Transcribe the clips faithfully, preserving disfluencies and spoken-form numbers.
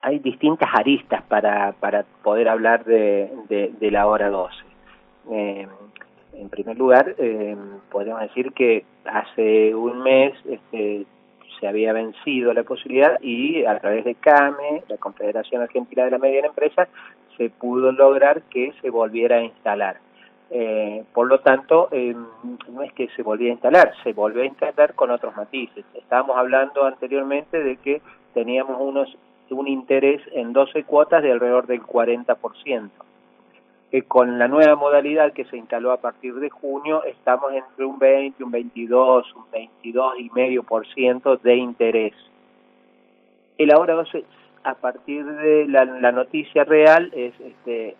hay distintas aristas para, para poder hablar de, de, de la hora doce. Eh, en primer lugar, eh, podemos decir que hace un mes este, se había vencido la posibilidad y a través de CAME, la Confederación Argentina de la Mediana Empresa, se pudo lograr que se volviera a instalar. Eh, por lo tanto, eh, no es que se volviera a instalar, se volvió a instalar con otros matices. Estábamos hablando anteriormente de que teníamos unos un interés en doce cuotas de alrededor del cuarenta por ciento. Eh, con la nueva modalidad que se instaló a partir de junio, estamos entre un veinte, un veintidós, un veintidós y medio por ciento de interés. El ahora doce, a partir de la, la noticia real, es este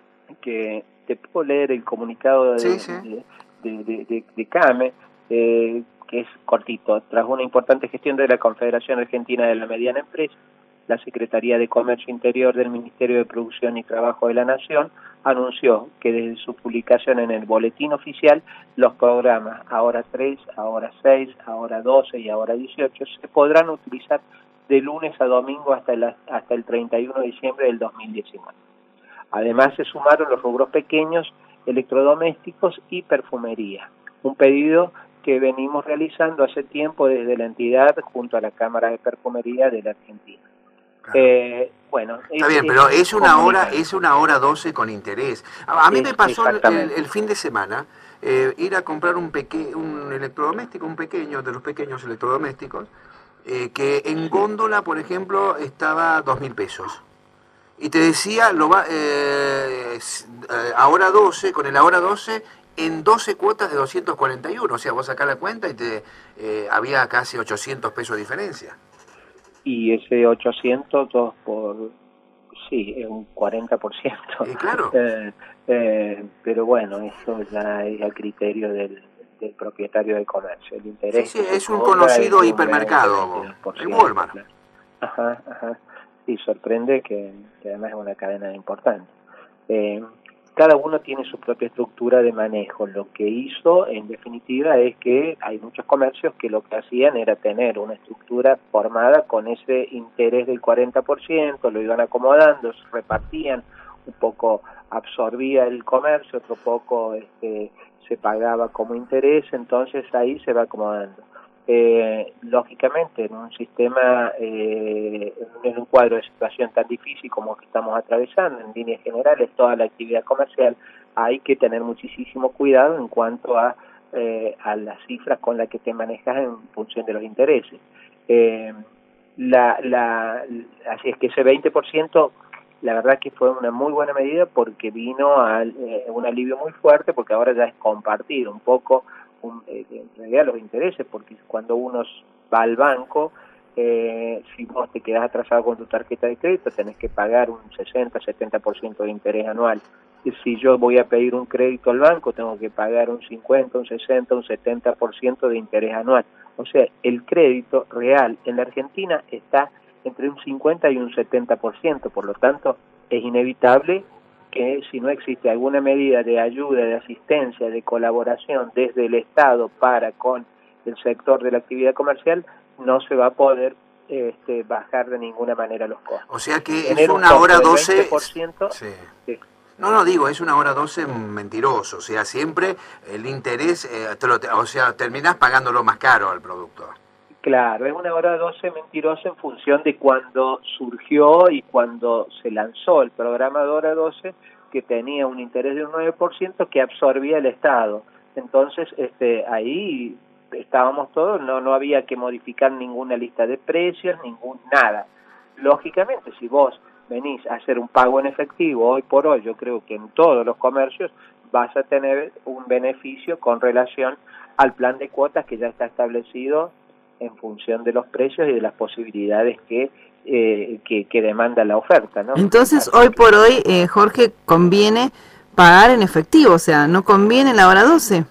que te puedo leer el comunicado de, sí, sí. de, de, de, de CAME, eh, que es cortito. Tras una importante gestión de la Confederación Argentina de la Mediana Empresa, la Secretaría de Comercio Interior del Ministerio de Producción y Trabajo de la Nación anunció que desde su publicación en el Boletín Oficial, los programas Ahora tres, Ahora seis, Ahora doce y Ahora dieciocho se podrán utilizar de lunes a domingo hasta el, hasta el treinta y uno de diciembre del dos mil diecinueve. Además se sumaron los rubros pequeños, electrodomésticos y perfumería, un pedido que venimos realizando hace tiempo desde la entidad junto a la Cámara de Perfumería de la Argentina. Claro. Eh, bueno, está es, bien, es pero es una hora, comunicar. es una hora doce con interés. A, a mí es, me pasó el, el fin de semana eh, ir a comprar un peque, un electrodoméstico, un pequeño, de los pequeños electrodomésticos, eh, que en góndola, por ejemplo, estaba dos mil pesos. Y te decía, lo va, eh, ahora doce, con el ahora doce, en doce cuotas de doscientos cuarenta y uno. O sea, vos sacás la cuenta y te eh, había casi ochocientos pesos de diferencia. Y ese ochocientos, dos por... sí, es un cuarenta por ciento. Eh, claro. eh, eh, pero bueno, eso ya es al criterio del, del propietario de comercio. El interés sí, sí, que es se un cobra conocido es hipermercado, el ciento, Walmart. claro. Ajá, ajá. Sí, sorprende que, que además es una cadena importante. Eh, cada uno tiene su propia estructura de manejo. Lo que hizo, en definitiva, es que hay muchos comercios que lo que hacían era tener una estructura formada con ese interés del cuarenta por ciento, lo iban acomodando, se repartían, un poco absorbía el comercio, otro poco este, se pagaba como interés, entonces ahí se va acomodando. Eh, lógicamente, en un sistema, eh, en un cuadro de situación tan difícil como que estamos atravesando, en líneas generales, toda la actividad comercial, hay que tener muchísimo cuidado en cuanto a, eh, a las cifras con las que te manejas en función de los intereses. Eh, la, la, así es que ese veinte por ciento, la verdad que fue una muy buena medida porque vino a eh, un alivio muy fuerte, porque ahora ya es compartido un poco Un, eh, en realidad los intereses, porque cuando uno va al banco, eh, si vos te quedás atrasado con tu tarjeta de crédito, tenés que pagar un sesenta, setenta por ciento de interés anual. Y si yo voy a pedir un crédito al banco, tengo que pagar un cincuenta, un sesenta, un setenta por ciento de interés anual. O sea, el crédito real en la Argentina está entre un cincuenta y un setenta por ciento, por lo tanto, es inevitable que si no existe alguna medida de ayuda, de asistencia, de colaboración desde el Estado para con el sector de la actividad comercial, no se va a poder este, bajar de ninguna manera los costos. O sea que Tener es una hora doce... veinte por ciento, sí. sí. No, no, digo, es una hora doce mentiroso. O sea, siempre el interés, eh, te lo, o sea, terminás pagándolo más caro al producto. Claro, es una hora doce mentirosa en función de cuando surgió y cuando se lanzó el programa de hora doce, que tenía un interés de un nueve por ciento que absorbía el Estado. Entonces, este, ahí estábamos todos, no, no había que modificar ninguna lista de precios, ningún nada. Lógicamente, si vos venís a hacer un pago en efectivo hoy por hoy, yo creo que en todos los comercios vas a tener un beneficio con relación al plan de cuotas que ya está establecido en función de los precios y de las posibilidades que eh, que, que demanda la oferta, ¿no? Entonces, hoy por hoy, eh, Jorge, conviene pagar en efectivo, o sea, ¿no conviene la hora doce?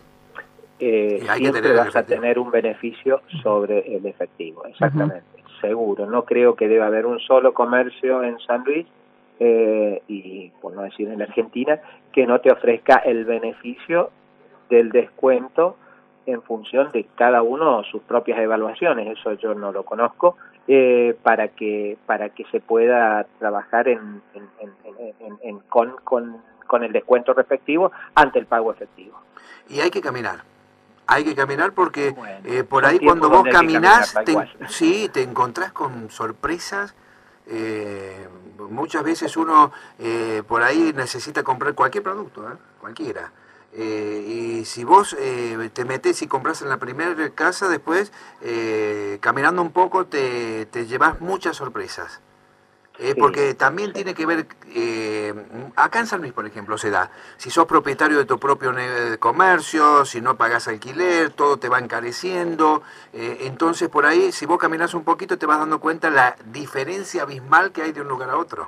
Eh, siempre vas a tener un beneficio sobre el efectivo, exactamente, uh-huh. Seguro. No creo que deba haber un solo comercio en San Luis, eh, y por no decir en la Argentina, que no te ofrezca el beneficio del descuento en función de cada uno sus propias evaluaciones. Eso yo no lo conozco, eh, para que para que se pueda trabajar en, en, en, en, en, en con, con, con el descuento respectivo ante el pago efectivo. Y hay que caminar. Hay que caminar porque bueno, eh, por ahí cuando vos caminás, te, sí, te encontrás con sorpresas. Eh, muchas veces uno eh, por ahí necesita comprar cualquier producto, ¿eh? cualquiera. Eh, y si vos eh, te metés y compras en la primera casa, después, eh, caminando un poco, te, te llevas muchas sorpresas. Eh, sí, porque también sí. tiene que ver, eh, acá en San Luis, por ejemplo, se da, si sos propietario de tu propio comercio, si no pagás alquiler, todo te va encareciendo, eh, entonces por ahí, si vos caminás un poquito, te vas dando cuenta la diferencia abismal que hay de un lugar a otro.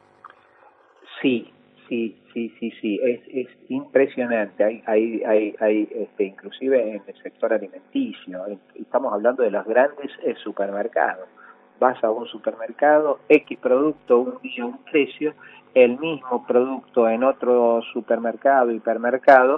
Sí, sí, sí, sí, sí, es, es impresionante, hay, hay, hay, hay este, inclusive en el sector alimenticio, estamos hablando de los grandes eh, supermercados. Vas a un supermercado, X producto, un día un precio, el mismo producto en otro supermercado, hipermercado,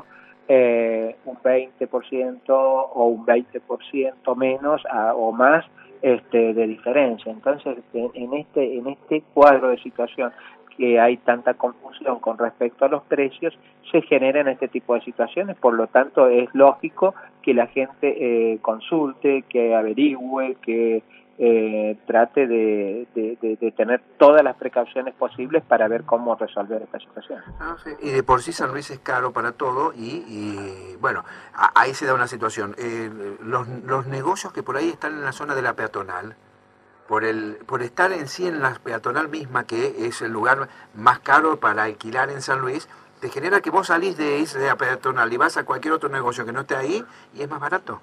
eh, un veinte por ciento o un veinte por ciento menos a, o más este, de diferencia. Entonces, en, en este en este cuadro de situación que hay tanta confusión con respecto a los precios, se generan este tipo de situaciones, por lo tanto es lógico que la gente eh, consulte, que averigüe, que Eh, trate de, de, de, de tener todas las precauciones posibles para ver cómo resolver esta situación. Ah, sí. Y de por sí San Luis es caro para todo y, y bueno, a, ahí se da una situación. Eh, los, los negocios que por ahí están en la zona de la peatonal, por el por estar en sí en la peatonal misma, que es el lugar más caro para alquilar en San Luis, te genera que vos salís de, de la peatonal y vas a cualquier otro negocio que no esté ahí y es más barato.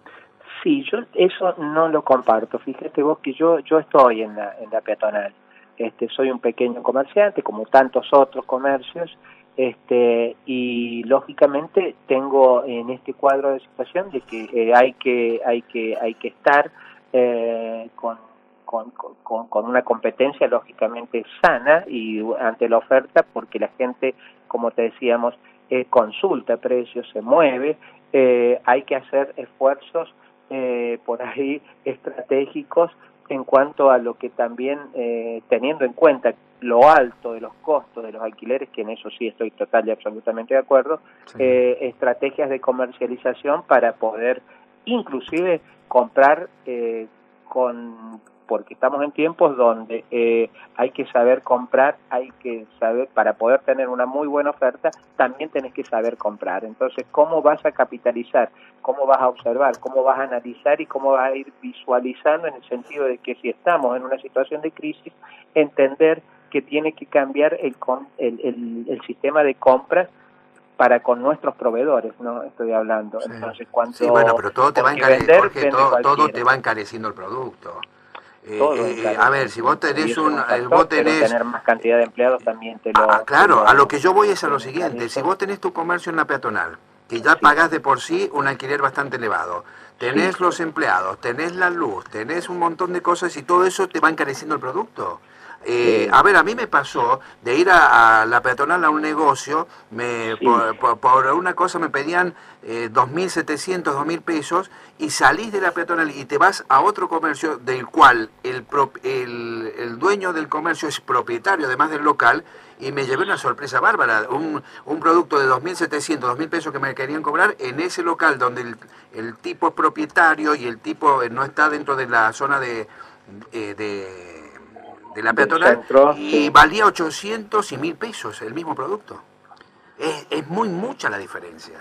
Sí, yo eso no lo comparto. Fíjate vos que yo yo estoy en la en la peatonal. Este, soy un pequeño comerciante, como tantos otros comercios, este, y lógicamente tengo en este cuadro de situación de que eh, hay que hay que hay que estar eh, con, con con con una competencia lógicamente sana y ante la oferta, porque la gente, como te decíamos, eh, consulta precios, se mueve, eh, hay que hacer esfuerzos Eh, por ahí estratégicos en cuanto a lo que también, eh, teniendo en cuenta lo alto de los costos de los alquileres, que en eso sí estoy total y absolutamente de acuerdo, sí. eh, estrategias de comercialización para poder inclusive comprar eh, con... porque estamos en tiempos donde eh, hay que saber comprar, hay que saber, para poder tener una muy buena oferta, también tenés que saber comprar. Entonces, ¿cómo vas a capitalizar? ¿Cómo vas a observar? ¿Cómo vas a analizar? Y cómo vas a ir visualizando en el sentido de que si estamos en una situación de crisis, entender que tiene que cambiar el, el, el, el sistema de compras para con nuestros proveedores, ¿no? Estoy hablando. Sí. Entonces, cuando... Sí, bueno, pero todo te va encareciendo, Jorge, todo, todo te va encareciendo el producto. Eh, eh, a ver, si vos tenés un, factor, vos tenés pero tener más cantidad de empleados también te lo... Ah, claro, te lo, a lo que yo voy es a lo siguiente, si vos tenés tu comercio en la peatonal, que ya sí. pagás de por sí un alquiler bastante elevado, tenés sí. los empleados, tenés la luz, tenés un montón de cosas y todo eso te va encareciendo el producto. Eh, sí. A ver, a mí me pasó de ir a, a la peatonal a un negocio, me, sí. por, por, por una cosa me pedían eh, dos mil setecientos, dos mil pesos, y salís de la peatonal y te vas a otro comercio del cual el, pro, el, el dueño del comercio es propietario además del local, y me llevé una sorpresa bárbara, un, un producto de dos mil setecientos, dos mil pesos que me querían cobrar en ese local donde el, el tipo es propietario y el tipo no está dentro de la zona de... de, de de la peatonal, centro, y sí. valía ochocientos y mil pesos el mismo producto. Es, es muy mucha la diferencia.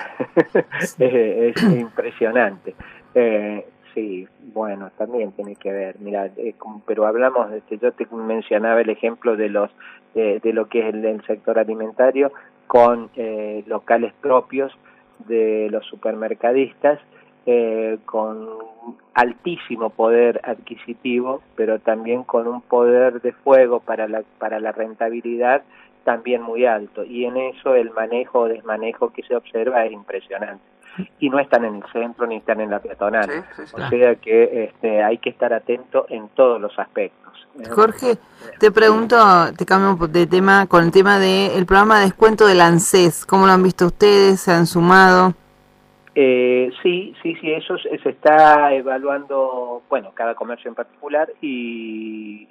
es, es impresionante. Eh, sí, bueno, también tiene que ver. Mira, eh, pero hablamos, de, yo te mencionaba el ejemplo de los eh, de lo que es el, el sector alimentario con eh, locales propios de los supermercadistas, Eh, con altísimo poder adquisitivo, pero también con un poder de fuego para la para la rentabilidad también muy alto, y en eso el manejo o desmanejo que se observa es impresionante, y no están en el centro ni están en la peatonal, sí, sí, sí. O sea que este, hay que estar atento en todos los aspectos. Jorge, te pregunto, te cambio de tema, con el tema del programa de descuento del ANSES, ¿cómo lo han visto ustedes? ¿Se han sumado? Eh, sí, sí, sí, eso se se está evaluando, bueno, cada comercio en particular y,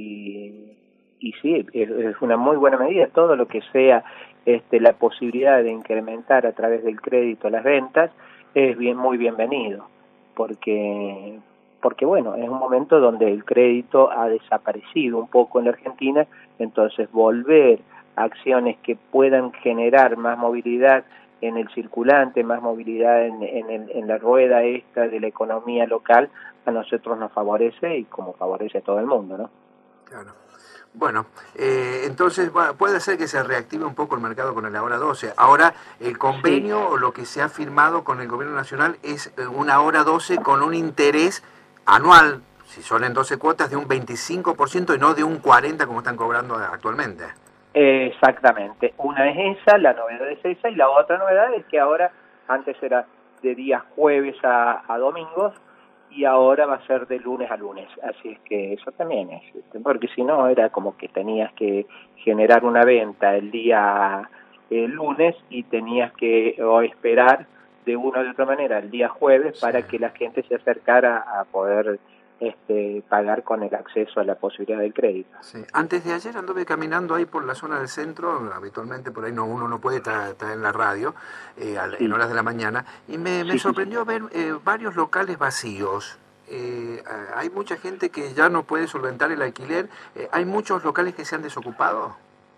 y, y sí, es, es una muy buena medida. Todo lo que sea este, la posibilidad de incrementar a través del crédito las ventas es bien muy bienvenido, porque, porque bueno, es un momento donde el crédito ha desaparecido un poco en la Argentina, entonces volver a acciones que puedan generar más movilidad en el circulante, más movilidad en, en, el, en la rueda esta de la economía local, a nosotros nos favorece y como favorece a todo el mundo, ¿no? Claro. Bueno, eh, entonces va, puede ser que se reactive un poco el mercado con el Ahora doce. Ahora, el convenio Sí. o lo que se ha firmado con el gobierno nacional es una Ahora doce con un interés anual, si son en doce cuotas, de un veinticinco por ciento y no de un cuarenta por ciento como están cobrando actualmente. Exactamente, una es esa, la novedad es esa, y la otra novedad es que ahora, antes era de días jueves a, a domingos, y ahora va a ser de lunes a lunes, así es que eso también es, porque si no era como que tenías que generar una venta el día el lunes y tenías que o esperar de una o de otra manera el día jueves Sí. para que la gente se acercara a poder este, pagar con el acceso a la posibilidad del crédito. Sí. Antes de ayer anduve caminando ahí por la zona del centro, habitualmente por ahí no, uno no puede estar, estar en la radio eh, en Sí, horas de la mañana, y me, me sí, sí, sí. sorprendió ver eh, varios locales vacíos. Eh, hay mucha gente que ya no puede solventar el alquiler, eh, hay muchos locales que se han desocupado.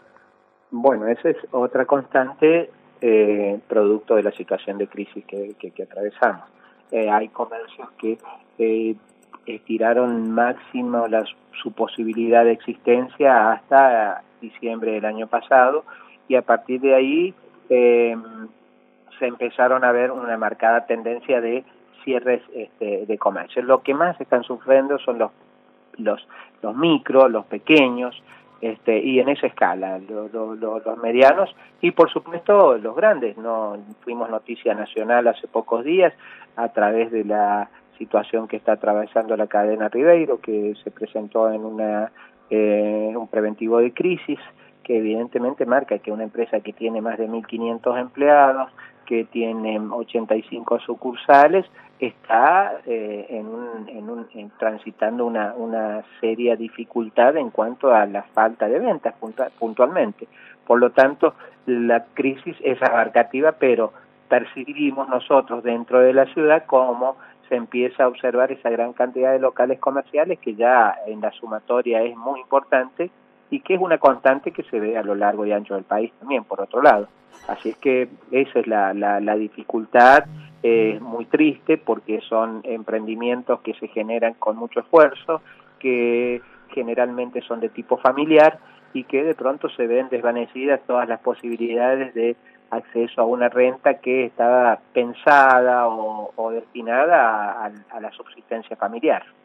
Bueno, esa es otra constante eh, producto de la situación de crisis que, que, que atravesamos. Eh, hay comercios que eh, estiraron máximo la, su posibilidad de existencia hasta diciembre del año pasado y a partir de ahí eh, se empezaron a ver una marcada tendencia de cierres este, de comercios. Lo que más están sufriendo son los los los micros, los pequeños, este, y en esa escala, lo, lo, lo, los medianos y por supuesto los grandes. No fuimos noticia nacional hace pocos días a través de la situación que está atravesando la cadena Ribeiro, que se presentó en una eh, un preventivo de crisis que evidentemente marca que una empresa que tiene más de mil quinientos empleados, que tiene ochenta y cinco sucursales, está eh, en un, en un, en transitando una, una seria dificultad en cuanto a la falta de ventas puntualmente. Por lo tanto, la crisis es abarcativa, pero percibimos nosotros dentro de la ciudad cómo se empieza a observar esa gran cantidad de locales comerciales que ya en la sumatoria es muy importante y que es una constante que se ve a lo largo y ancho del país también, por otro lado. Así es que esa es la, la, la dificultad, es eh, muy triste porque son emprendimientos que se generan con mucho esfuerzo, que generalmente son de tipo familiar y que de pronto se ven desvanecidas todas las posibilidades de acceso a una renta que estaba pensada o, o destinada a, a, a la subsistencia familiar.